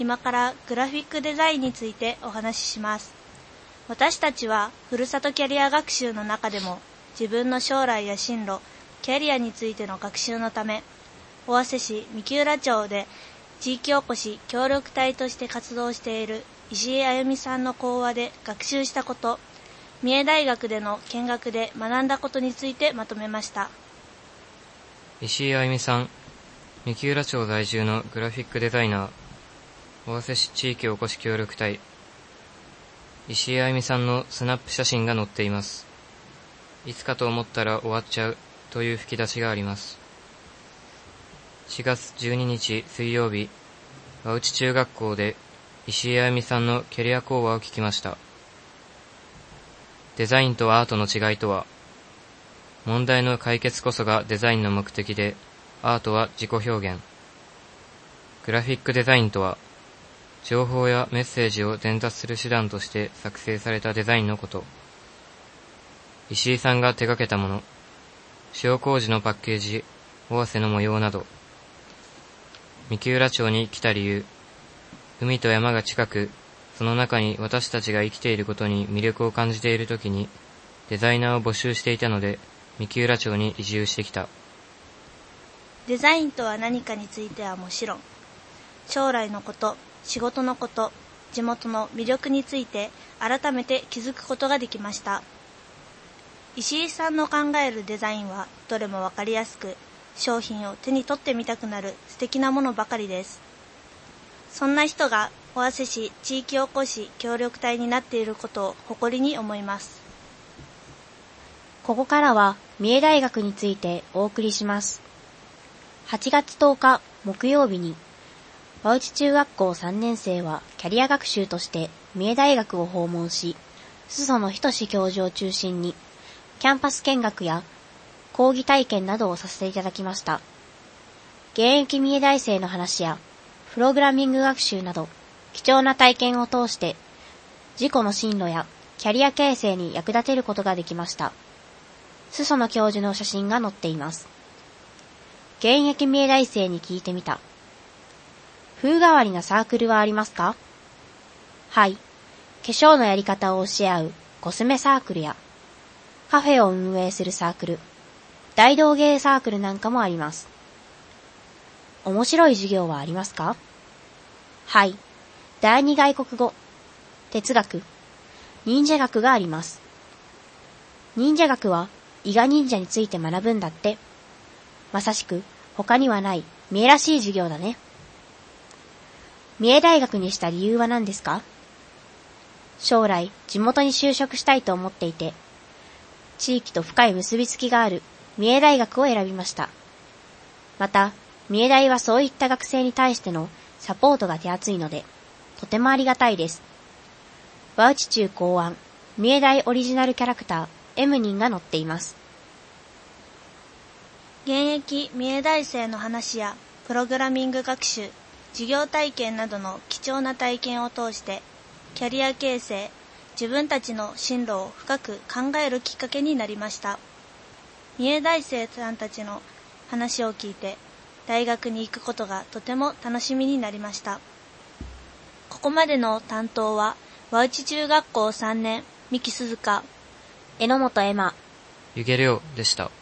今からグラフィックデザインについてお話しします。私たちはふるさとキャリア学習の中でも自分の将来や進路、キャリアについての学習のため、尾鷲市三木浦町で地域おこし協力隊として活動している石井あゆみさんの講話で学習したこと、三重大学での見学で学んだことについてまとめました。 石井あゆみさん、三木浦町在住のグラフィックデザイナー、尾鷲市地域おこし協力隊。石井あゆみさんのスナップ写真が載っています。いつかと思ったら終わっちゃうという吹き出しがあります。4月12日水曜日、和内中学校で石井あゆみさんのキャリア講話を聞きました。デザインとアートの違いとは、問題の解決こそがデザインの目的で、アートは自己表現。グラフィックデザインとは、情報やメッセージを伝達する手段として作成されたデザインのこと。石井さんが手掛けたもの、塩麹のパッケージ、尾鷲の模様など。三木浦町に来た理由、海と山が近く、その中に私たちが生きていることに魅力を感じているときに、デザイナーを募集していたので、三木浦町に移住してきた。 デザインとは何かについてはもちろん、将来のこと、仕事のこと、地元の魅力について改めて気づくことができました。石井さんの考えるデザインはどれもわかりやすく、商品を手に取ってみたくなる素敵なものばかりです。そんな人が尾鷲市地域おこし協力隊になっていることを誇りに思います。 ここからは三重大学についてお送りします。8月10日木曜日に和内中学校3年生はキャリア学習として三重大学を訪問し、裾野仁教授を中心にキャンパス見学や講義体験などをさせていただきました。現役三重大生の話やプログラミング学習など貴重な体験を通して自己の進路やキャリア形成に役立てることができました。裾野教授の写真が載っています。現役三重大生に聞いてみた。風変わりなサークルはありますか？はい。化粧のやり方を教え合うコスメサークルや、カフェを運営するサークル、大道芸サークルなんかもあります。面白い授業はありますか？はい。第二外国語、哲学、忍者学があります。忍者学は伊賀忍者について学ぶんだって。まさしく他にはない三重らしい授業だね。三重大学にした理由は何ですか？将来地元に就職したいと思っていて、地域と深い結びつきがある三重大学を選びました。また、三重大はそういった学生に対してのサポートが手厚いので、とてもありがたいです。和内中考案、三重大オリジナルキャラクター、M人が載っています。 現役三重大生の話やプログラミング学習、授業体験などの貴重な体験を通して、キャリア形成、自分たちの進路を深く考えるきっかけになりました。三重大生さんたちの話を聞いて、大学に行くことがとても楽しみになりました。ここまでの担当は、和内中学校3年、三木鈴香、 榎本エマ、 湯気亮でした。